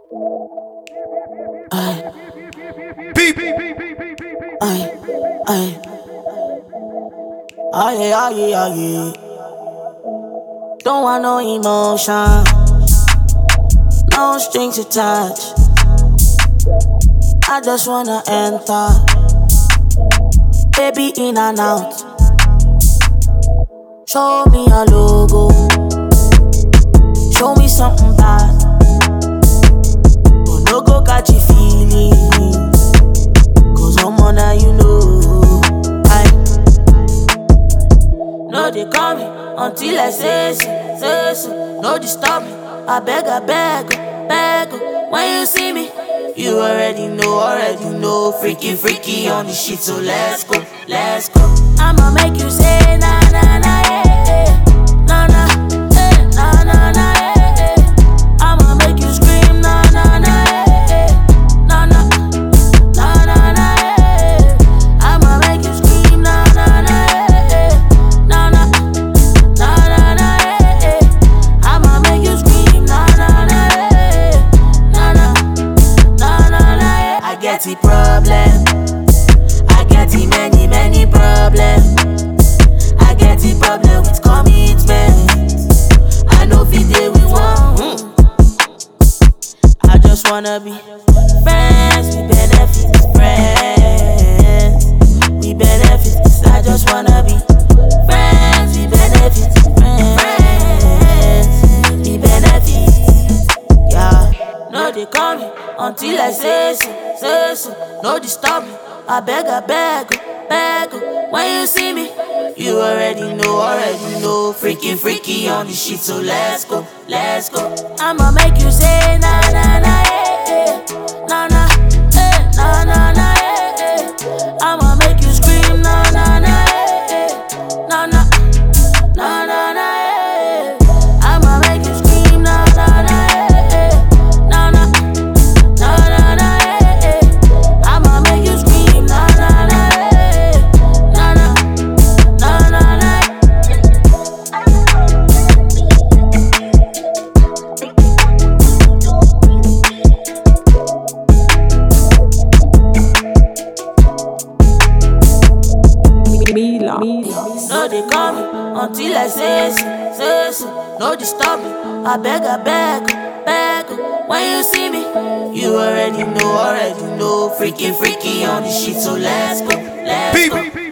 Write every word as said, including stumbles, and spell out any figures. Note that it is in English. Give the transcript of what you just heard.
Ay, ay, ay, ay, ay, ay. Don't want no emotion, no strings attached. I just wanna enter, baby in and out. Show me a logo, show me something bad. But no go catch your feelings, cause I'm on that you know. I no they call me until I say so, say so. No disturb me, I beg, I beg, beg. When you see me, you already know, already know. Freaky, freaky on the shit, so let's go, let's go. I'ma make you say na na na yeah, yeah. Na na, eh, na na na yeah, yeah. I'ma make you scream na na na yeah, yeah. Na na, na na na yeah. I'ma make you scream na na na yeah, yeah. Na na, na na na yeah. I'ma make you scream na na na yeah. Na na, na na na yeah. I get the problem, I get the many many problems. I get the problem with commitment. I know if it with one. I just wanna be friends, we benefit, friends, we benefit. I just wanna be friends, we benefit, friends, we benefit. Yeah, no they call me until I say so, say so. No disturb me, I beg, I beg, beg. When you see me, you already know, already know. Freaky, freaky on the shit, so let's go, let's go. I'ma make you say na na na yeah, yeah. Na na, eh, na na na yeah, yeah. I'ma make you scream na na na yeah, yeah. Na na, na na na yeah. I'ma make you scream na na na yeah, yeah. Na na, na na na yeah. I'ma make you scream na na na yeah. Na na, na na na. Mila. Mila. No they call me until I say so, say so. No disturb me, I beg, I beg, beg. When you see me, you already know, already know. Freaky, freaky on the shit, so let's go, let's go.